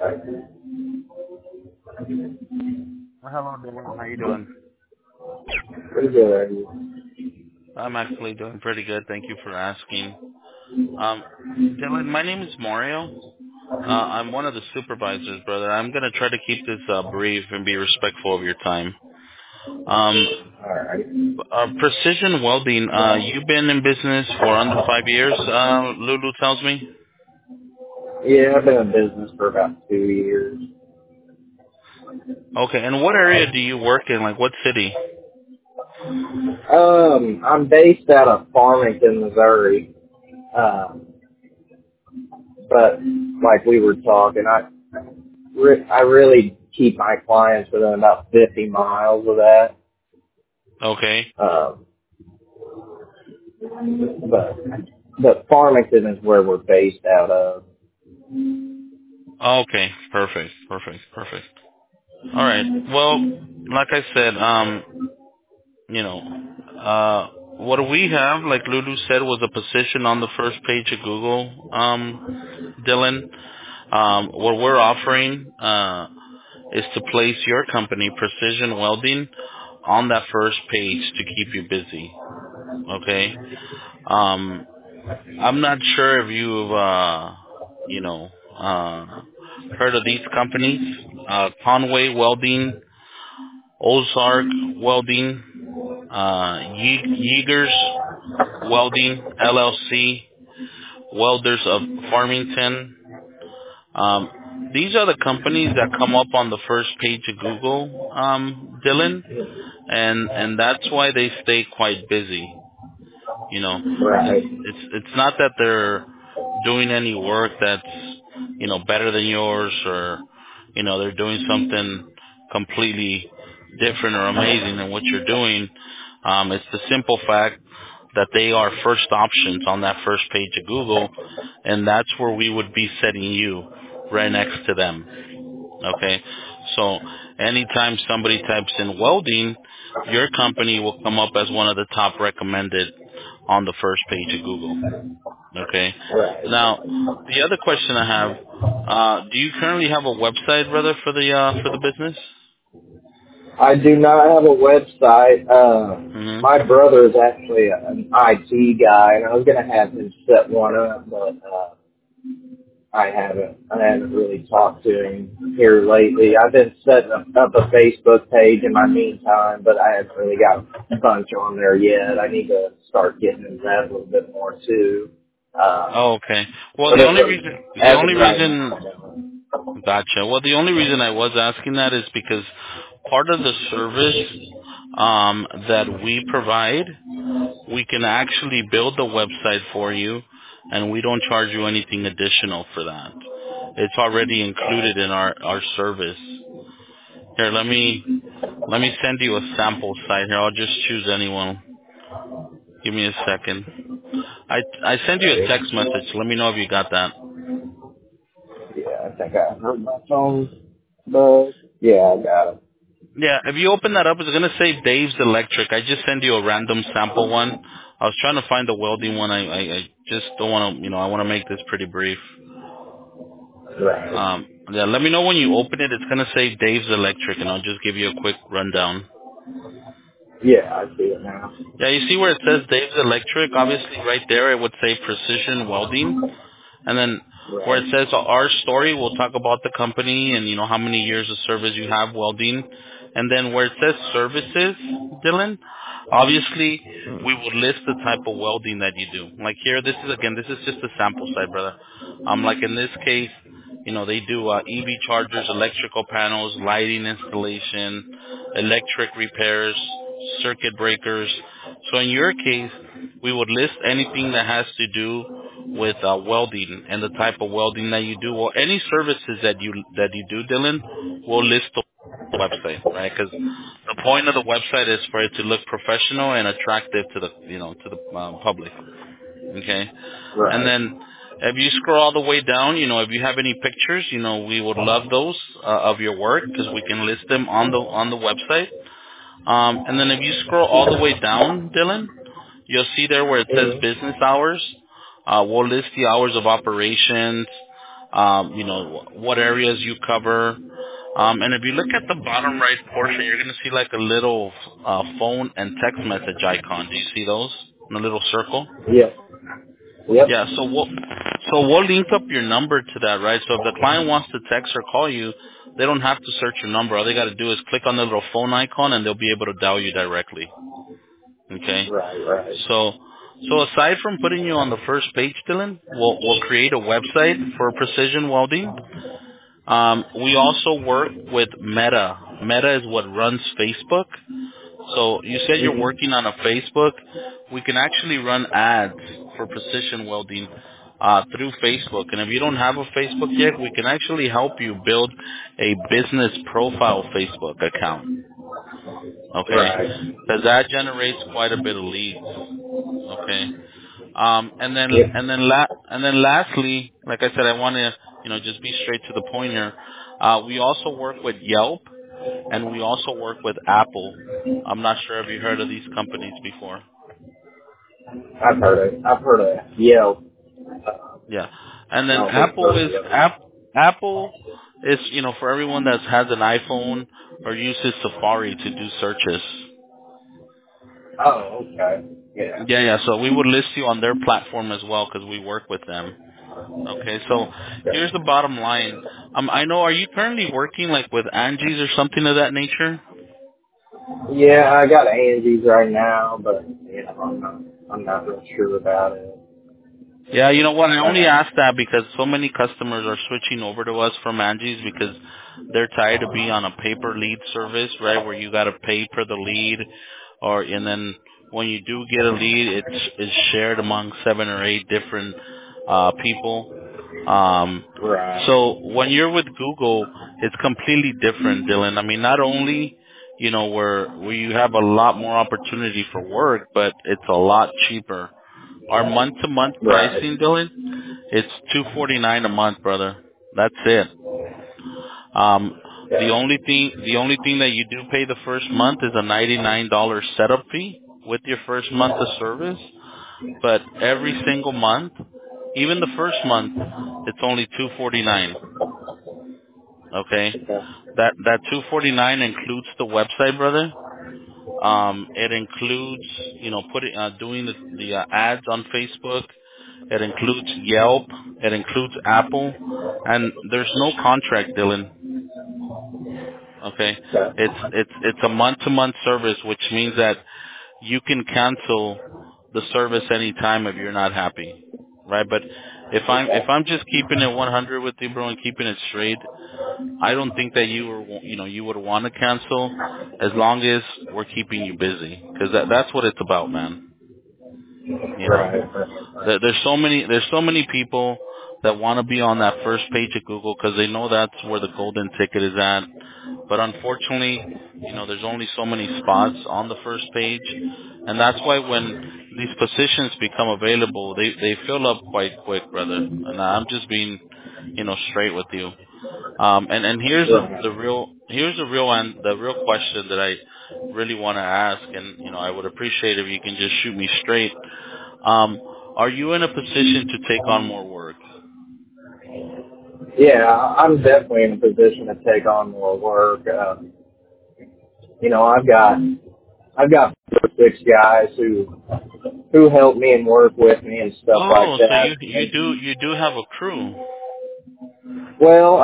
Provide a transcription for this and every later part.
Hello, Dylan. How you doing? Pretty good, are you? I'm actually doing pretty good. Thank you for asking. Dylan, my name is Mario. I'm one of the supervisors, brother. I'm gonna try to keep this brief and be respectful of your time. Um, Alright. Precision Welding. You've been in business for under 5 years. Lulu tells me. Yeah, I've been in business for about 2 years. Okay. And what area do you work in? Like what city? I'm based out of Farmington, Missouri. But like we were talking, I really keep my clients within about 50 miles of that. Okay. Um, but Farmington is where we're based out of. Okay. Perfect. Perfect. Perfect. All right. Well, like I said, you know, what we have, like Lulu said, was a position on the first page of Google, Dylan. What we're offering is to place your company, Precision Welding, on that first page to keep you busy. Okay. Um, I'm not sure if you've, you know, heard of these companies, Conway Welding, Ozark Welding, Yeagers Welding LLC, Welders of Farmington. These are the companies that come up on the first page of Google, Dylan, and that's why they stay quite busy. You know, Right. it's not that they're doing any work that's better than yours, or they're doing something completely different or amazing than what you're doing. It's the simple fact that they are first options on that first page of Google, and that's where we would be setting you right next to them. Okay, so anytime somebody types in welding, your company will come up as one of the top recommended on the first page of Google. Okay. Right. Now, the other question I have, do you currently have a website, brother, for the business? I do not have a website. Hmm. My brother is actually an IT guy, and I was going to have him set one up, but I haven't really talked to him here lately. I've been setting up a Facebook page in my meantime, but I haven't really got a bunch on there yet. I need to start getting into that a little bit more too. Oh, okay. Well, But the only reason, the as of only right now, reason, I don't. gotcha. Well, the only reason I was asking that is because part of the service that we provide, we can actually build the website for you, and we don't charge you anything additional for that. It's already included in our service. Here, let me send you a sample site here. I'll just choose anyone. Give me a second. I sent you a text message. Let me know if you got that. Yeah, I think I heard my phone, but yeah, I got it. Yeah, if you open that up, it's gonna say Dave's Electric. I just send you a random sample one. I was trying to find the welding one. I just don't want to, I want to make this pretty brief. Right. Yeah, let me know when you open it. It's gonna say Dave's Electric, and I'll just give you a quick rundown. Yeah, I see it now. Yeah, you see where it says Dave's Electric? Obviously, right there it would say Precision Welding. And then where it Right. says our story, we'll talk about the company and how many years of service you have welding. And then where it says services, Dylan, obviously we would list the type of welding that you do. Like here, this is just a sample site, brother. Like in this case, they do EV chargers, electrical panels, lighting installation, electric repairs, circuit breakers. So in your case, we would list anything that has to do with welding and the type of welding that you do, or any services that you do, Dylan. We'll list the website, right? Because the point of the website is for it to look professional and attractive to the public. Okay, and Right. then if you scroll all the way down, if you have any pictures, we would love those of your work because we can list them on the website. And then if you scroll all the way down, Dylan, you'll see there where it says Mm-hmm. business hours. We'll list the hours of operations, what areas you cover. And if you look at the bottom right portion, you're going to see like a little phone and text message icon. Do you see those in a little circle? Yep. Yep. Yeah, so we'll link up your number to that, right? So if the client wants to text or call you, they don't have to search your number. All they got to do is click on the little phone icon, and they'll be able to dial you directly. Okay. Right. So aside from putting you on the first page, Dylan, we'll create a website for precision welding. We also work with Meta. Meta is what runs Facebook. So you said you're Mhm. working on a Facebook. We can actually run ads for precision welding through Facebook. And if you don't have a Facebook yet, we can actually help you build a business profile Facebook account. Okay, Right. because that generates quite a bit of leads. Okay. Yep. And then lastly, like I said, I want to just be straight to the point here. We also work with Yelp, and we also work with Apple. I'm not sure if you heard of these companies before. I've heard of Yelp. Yeah, and I then don't think I've heard of Apple is for everyone that has an iPhone or uses Safari to do searches. Oh, okay. Yeah. Yeah. So we would list you on their platform as well because we work with them. Okay, so here's the bottom line. I know. Are you currently working like with Angie's or something of that nature? Yeah, I got Angie's right now, but I'm not real sure about it. Yeah, you know what? I only Uh, ask that because so many customers are switching over to us from Angie's because they're tired to be on a paper lead service, right? Where you got to pay per the lead, and then when you do get a lead, it's shared among 7 or 8 different people. Um, right. so when you're with Google, it's completely different, Dylan. I mean, not only where you have a lot more opportunity for work, but it's a lot cheaper. Our month-to-month Right. pricing, Dylan, it's $249 a month, brother. That's it. Um, the Yeah. only thing that you do pay the first month is a $99 setup fee with your first month of service. But every single month, even the first month, it's only $249. Okay, Okay. that $249 includes the website, brother. It includes doing the ads on Facebook. It includes Yelp. It includes Apple, and there's no contract, Dylan. Okay, Okay. it's a month-to-month service, which means that you can cancel the service anytime if you're not happy, right? But if I'm just keeping it 100 with you, bro, and keeping it straight, I don't think that you would want to cancel as long as we're keeping you busy, because that's what it's about, man. You know. Right. There's so many people that want to be on that first page of Google because they know that's where the golden ticket is at. But unfortunately, there's only so many spots on the first page, and that's why when these positions become available, they fill up quite quick, brother. And I'm just being, straight with you. And here's Right. the real question that I really want to ask, and I would appreciate if you can just shoot me straight. Um, are you in a position to take on more work? Yeah, I'm definitely in a position to take on more work. I've got 6 guys who help me and work with me and stuff like Oh, so that. you do have a crew. Well,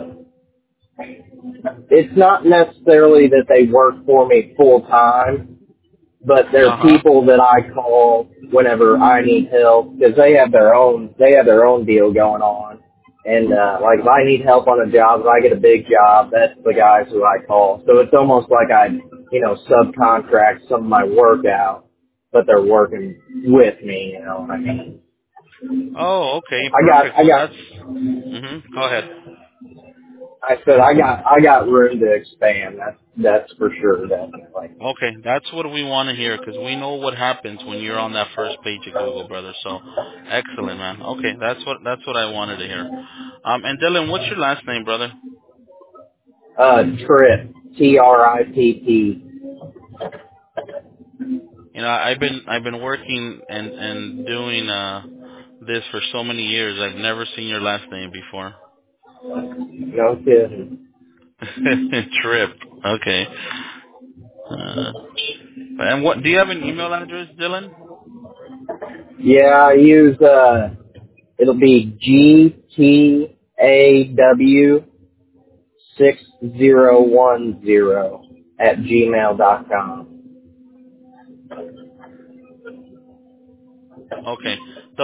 it's not necessarily that they work for me full time, but they're Uh huh. people that I call whenever I need help because they have their own deal going on. And like if I need help on a job, if I get a big job, that's the guys who I call. So it's almost like I, subcontract some of my work out, but they're working with me. You know what I mean? Oh, okay, I got, perfect. I So got, that's. Go ahead. I said I got room to expand. That's for sure, definitely. Okay, that's what we want to hear because we know what happens when you're on that first page of Google, brother. So, excellent, man. Okay, that's what I wanted to hear. And Dylan, what's your last name, brother? Tripp, Tripp. I've been working and doing this for so many years. I've never seen your last name before. No kidding. Trip. Okay. And what? Do you have an email address, Dylan? Yeah, I use it'll be GTAW6010 @gmail.com. Okay. The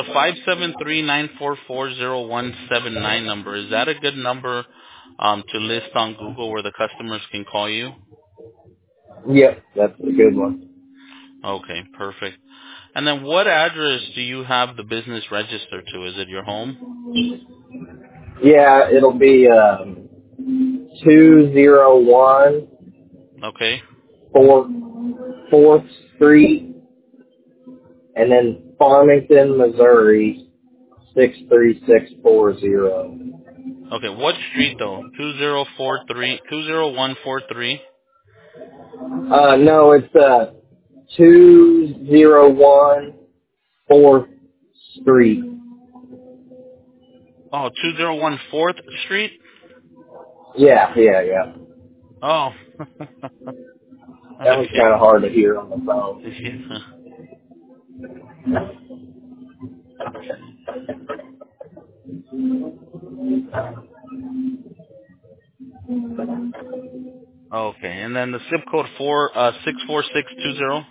573-944-0179 number, is that a good number to list on Google where the customers can call you? Yep, that's a good one. Okay, perfect. And then what address do you have the business registered to? Is it your home? Yeah, it'll be 201 Okay. 4th Street, and then Farmington, Missouri 63640. Okay, what street though? 20143? No, it's 201 4th Street. Oh, 201 4th Street? Yeah. Oh. That was Okay. kind of hard to hear on the phone. Yeah. Okay. Okay, and then the zip code 64620.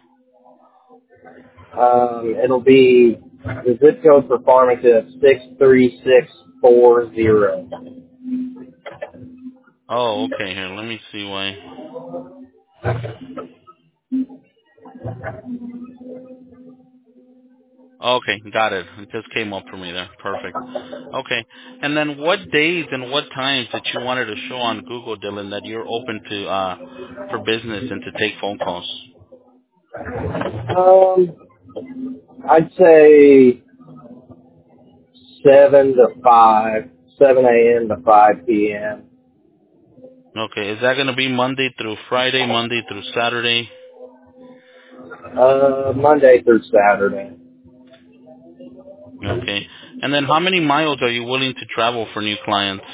It'll be the zip code for Farmington is 63640. Oh, okay. Here, let me see why. Okay, got it. It just came up for me there. Perfect. Okay, and then what days and what times that you wanted to show on Google, Dylan, that you're open to for business and to take phone calls? I'd say 7 to 5, 7 a.m. to 5 p.m. Okay, is that going to be Monday through Friday, Monday through Saturday? Monday through Saturday. Okay, and then how many miles are you willing to travel for new clients?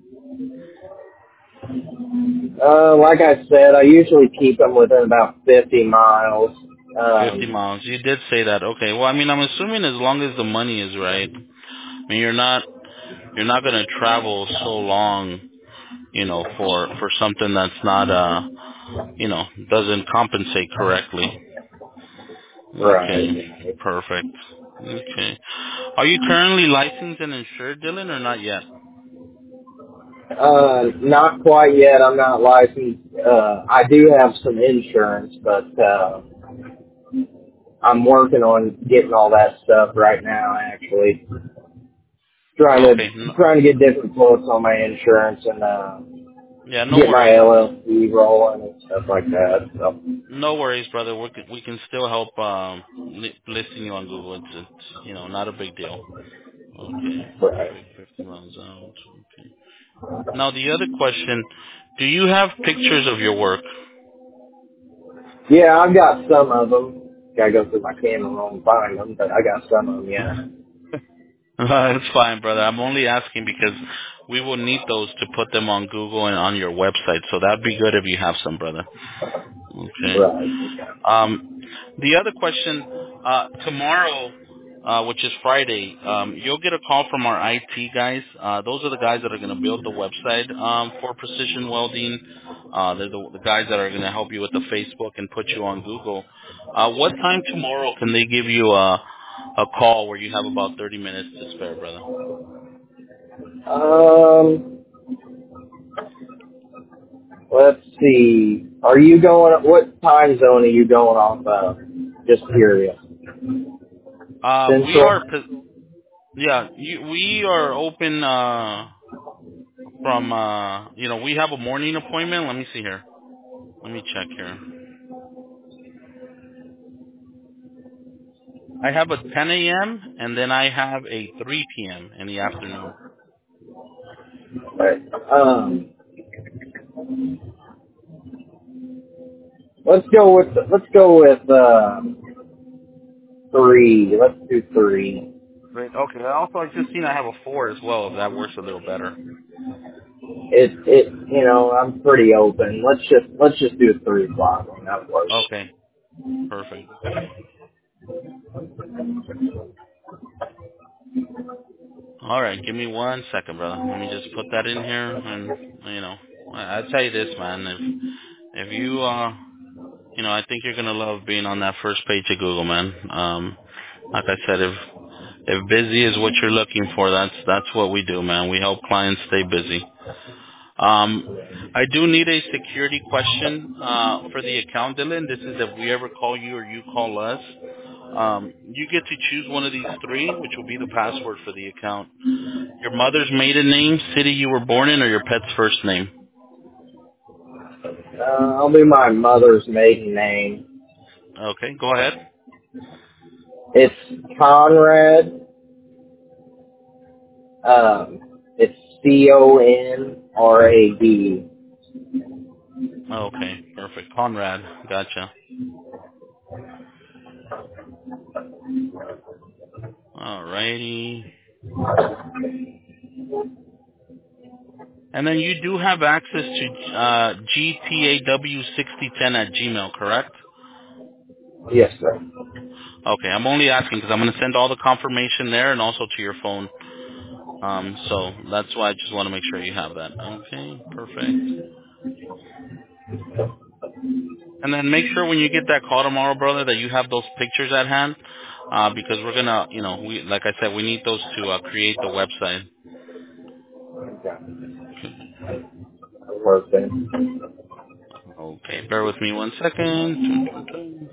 Like I said, I usually keep them within about 50 miles. 50 miles. You did say that. Okay. Well, I mean, I'm assuming as long as the money is right. I mean, you're not going to travel so long, for something that's not doesn't compensate correctly. Okay. Right. Perfect. Okay. Are you currently licensed and insured, Dylan, or not yet? Not quite yet. I'm not licensed. I do have some insurance, but I'm working on getting all that stuff right now. Actually, Okay. trying to get different quotes on my insurance and Yeah, no get my worries. LLC rolling and stuff like that. So, No worries, brother. We can still help listing you on Google. It's not a big deal. Okay. right. Perfect. 50 miles out. Okay. Now the other question, do you have pictures of your work? Yeah, I've got some of them. Gotta go through my camera roll and find them, but I got some of them. Yeah. It's fine, brother. I'm only asking because we will need those to put them on Google and on your website. So that'd be good if you have some, brother. Okay. Right. The other question, tomorrow, which is Friday, you'll get a call from our IT guys. Those are the guys that are going to build the website for Precision Welding. They're the guys that are going to help you with the Facebook and put you on Google. What time tomorrow can they give you a call where you have about 30 minutes to spare, brother? Let's see. Are you going? What time zone are you going off of? Just curious. We are, Central. yeah, we are open from, we have a morning appointment. Let me see here. Let me check here. I have a 10 a.m. and then I have a 3 p.m. in the afternoon. Right. Let's go with 3. Let's do 3. Great. Okay. Also, I just seen I have a 4 as well. If that works a little better. I'm pretty open. Let's just do a 3 o'clock one. That works. Okay. Perfect. All right. Give me 1 second, brother. Let me just put that in here, and I'll tell you this, man. If you I think you're gonna love being on that first page of Google, man. Like I said, if busy is what you're looking for, that's what we do, man. We help clients stay busy. I do need a security question for the account, Dylan. This is if we ever call you or you call us. You get to choose one of these 3, which will be the password for the account. Your mother's maiden name, city you were born in, or your pet's first name. I'll do my mother's maiden name. Okay, go ahead. It's Conrad. It's Conrad. Okay, perfect. Conrad, gotcha. Alrighty. And then you do have access to gtaw6010@gmail, correct? Yes, sir. Okay, I'm only asking because I'm going to send all the confirmation there and also to your phone. So that's why I just want to make sure you have that. Okay, perfect. And then make sure when you get that call tomorrow, brother, that you have those pictures at hand, because we're gonna, like I said, we need those to create the website. Okay. Perfect. Okay, bear with me 1 second. Dun, dun, dun.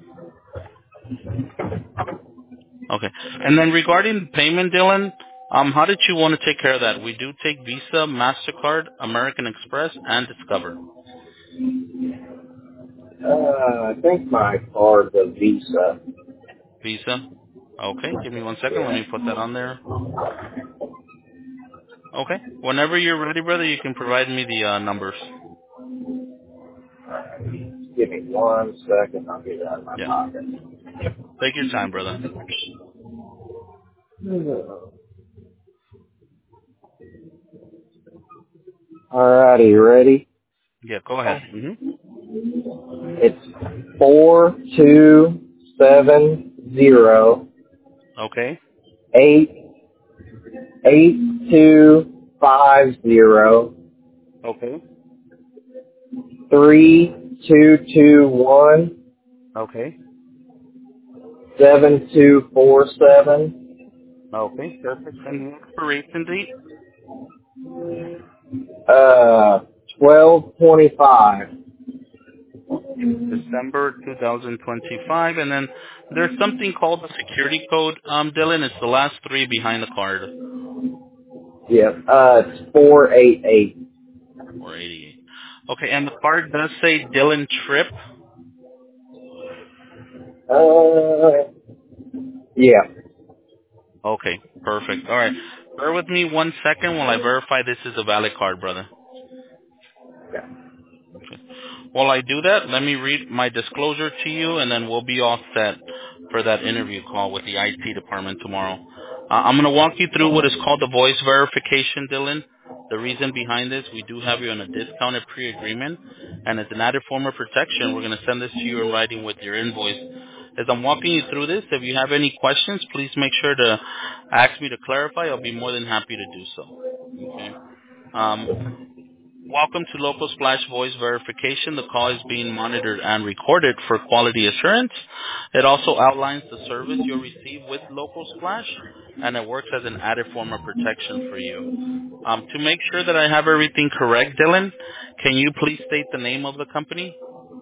Okay, and then regarding payment, Dylan, how did you want to take care of that? We do take Visa, Mastercard, American Express, and Discover. I think my card's a Visa. Visa. Okay, give me 1 second. Let Yeah. me put that on there. Okay, whenever you're ready, brother, you can provide me the numbers. Give me 1 second. I'll get it out of my Yeah, pocket. take your time, brother. Alrighty, you ready? Yeah, go ahead. It's 4270 Okay. 88250 Okay. 3221 Okay. 7247 Okay. Perfect. And the expiration date? 1225. December 2025. And then there's something called the security code, Dylan. It's the last 3 behind the card. Yep. It's 488. 488. Okay, and the card does say Dylan Tripp. Yeah. Okay, perfect. All right. Bear with me 1 second while I verify this is a valid card, brother. Yeah. Okay. While I do that, let me read my disclosure to you, and then we'll be all set for that interview call with the IT department tomorrow. I'm going to walk you through what is called the voice verification, Dylan. The reason behind this, we do have you on a discounted pre-agreement, and as an added form of protection, we're going to send this to you in writing with your invoice. As I'm walking you through this, if you have any questions, please make sure to ask me to clarify. I'll be more than happy to do so. Okay. Um, Welcome to Local Splash Voice Verification. The call is being monitored and recorded for quality assurance. It also outlines the service you'll receive with Local Splash, and it works as an added form of protection for you. To make sure that I have everything correct, Dylan, can you please state the name of the company?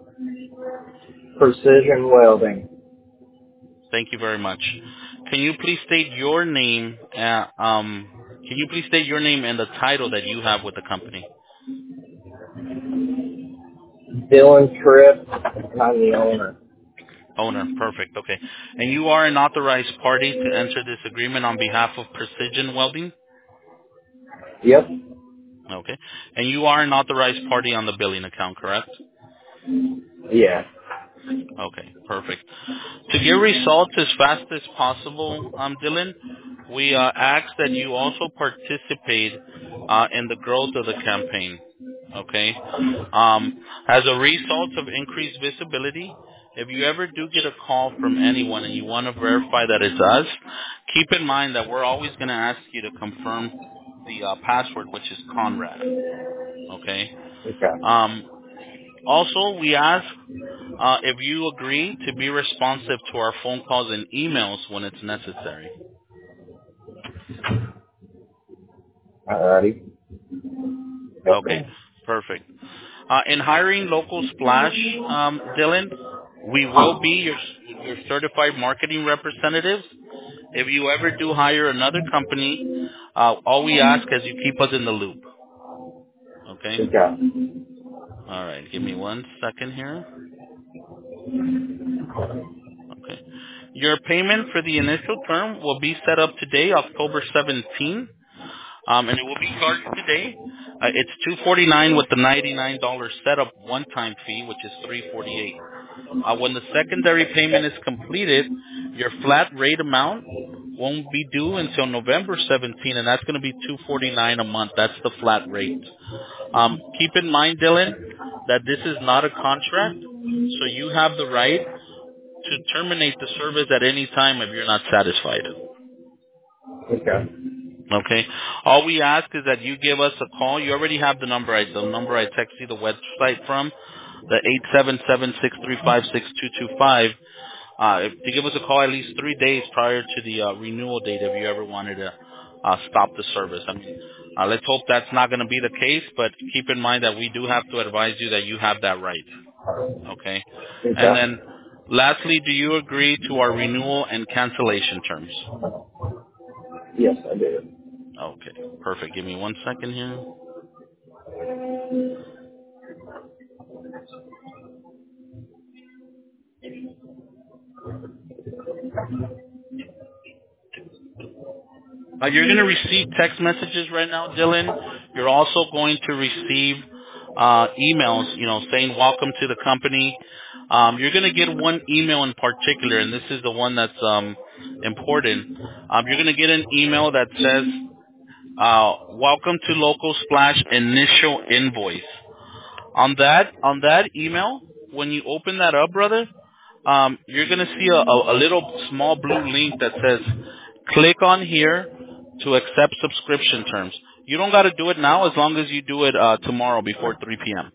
Precision Welding. Thank you very much. Can you please state your name? Can you please state your name and the title that you have with the company? Dylan Tripp. I'm the owner. Owner, perfect. Okay. And you are an authorized party to enter this agreement on behalf of Precision Welding? Yep. Okay. And you are an authorized party on the billing account, correct? Yeah. Okay, perfect. To get results as fast as possible, Dylan, we ask that you also participate in the growth of the campaign. Okay. As a result of increased visibility, if you ever do get a call from anyone and you want to verify that it's us, keep in mind that we're always going to ask you to confirm the password, which is Conrad. Okay. Okay. Also, we ask if you agree to be responsive to our phone calls and emails when it's necessary. Alrighty. Okay, perfect. In hiring local splash, Dylan, we will be your certified marketing representatives. If you ever do hire another company, all we ask is you keep us in the loop. Okay? Okay. All right, give me 1 second here. Okay. Your payment for the initial term will be set up today, October 17th, and it will be charged today. It's $249 with the $99 setup one-time fee, which is $348. When the secondary payment is completed, your flat rate amount won't be due until November 17, and that's going to be $249 a month. That's the flat rate. Keep in mind, Dylan, that this is not a contract, so you have the right to terminate the service at any time if you're not satisfied. Okay. Okay. All we ask is that you give us a call. You already have the number I text you the website from, the 877-635-6225. To give us a call at least 3 days prior to the renewal date if you ever wanted to stop the service. I mean, let's hope that's not going to be the case, but keep in mind that we do have to advise you that you have that right. Okay. And Okay. then lastly, do you agree to our renewal and cancellation terms? Yes, I do. Okay, perfect. Give me 1 second here. You're going to receive text messages right now, Dylan. You're also going to receive emails, saying welcome to the company. You're going to get one email in particular, and this is the one that's important. You're going to get an email that says, welcome to Local Splash initial invoice. On that email, when you open that up, brother, you're going to see a little small blue link that says, click on here to accept subscription terms. You don't got to do it now as long as you do it tomorrow before 3 p.m.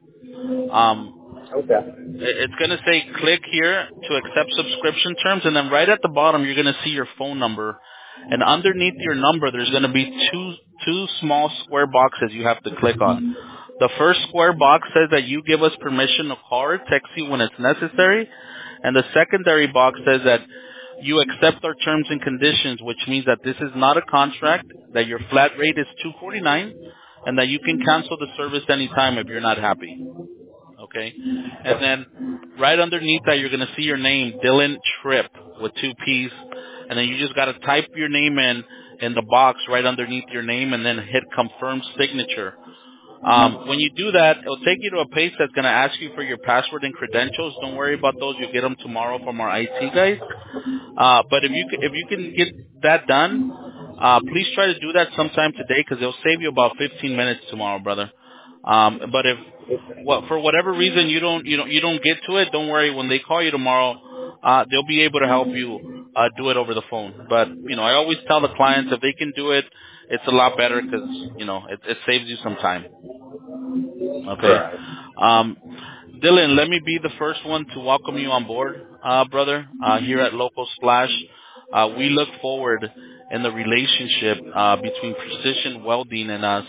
Okay. It's going to say click here to accept subscription terms, and then right at the bottom you're going to see your phone number. And underneath your number, there's going to be two small square boxes you have to click on. The first square box says that you give us permission to call or text you when it's necessary. And the secondary box says that you accept our terms and conditions, which means that this is not a contract, that your flat rate is $249, and that you can cancel the service anytime if you're not happy. Okay? And then right underneath that, you're going to see your name, Dylan Tripp, with 2 P's. And then you just got to type your name in the box right underneath your name and then hit confirm signature. When you do that, it'll take you to a page that's going to ask you for your password and credentials. Don't worry about those. You'll get them tomorrow from our IT guys. But if you can get that done, please try to do that sometime today because it'll save you about 15 minutes tomorrow, brother. But if for whatever reason you don't get to it, don't worry. When they call you tomorrow, they'll be able to help you do it over the phone. But I always tell the clients if they can do it, it's a lot better because it saves you some time. Okay. Right. Dylan, let me be the first one to welcome you on board, brother, here at Local Splash. We look forward in the relationship between Precision Welding and us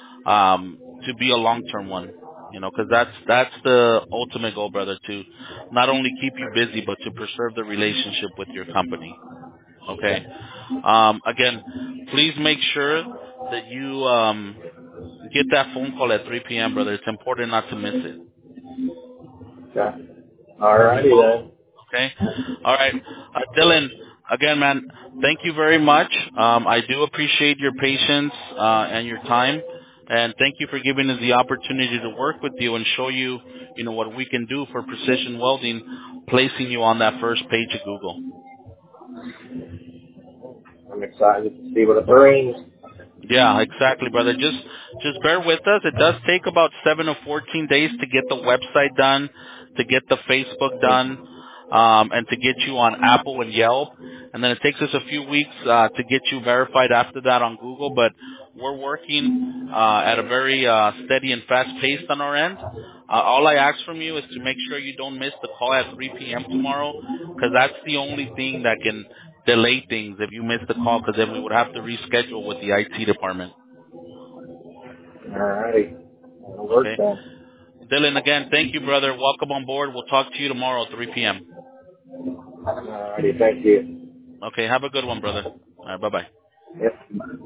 to be a long-term one, because that's the ultimate goal, brother, to not only keep you busy, but to preserve the relationship with your company. Okay. Again, please make sure that you get that phone call at 3 p.m., brother. It's important not to miss it. Okay. All righty then. Okay. All right. Dylan, again, man, thank you very much. I do appreciate your patience and your time. And thank you for giving us the opportunity to work with you and show you, what we can do for Precision Welding, placing you on that first page of Google. excited to see what it brings. Yeah, exactly, brother. Just bear with us. It does take about 7 to 14 days to get the website done, to get the Facebook done, and to get you on Apple and Yelp. And then it takes us a few weeks to get you verified after that on Google. But we're working at a very steady and fast pace on our end. All I ask from you is to make sure you don't miss the call at 3 p.m. tomorrow, because that's the only thing that can delay things if you miss the call, because then we would have to reschedule with the IT department. Alrighty. That'll work Okay. then. Dylan, again, thank you, brother. Welcome on board. We'll talk to you tomorrow at 3 p.m. Alrighty, thank you. Okay. Have a good one, brother. All right. Bye-bye. Yep.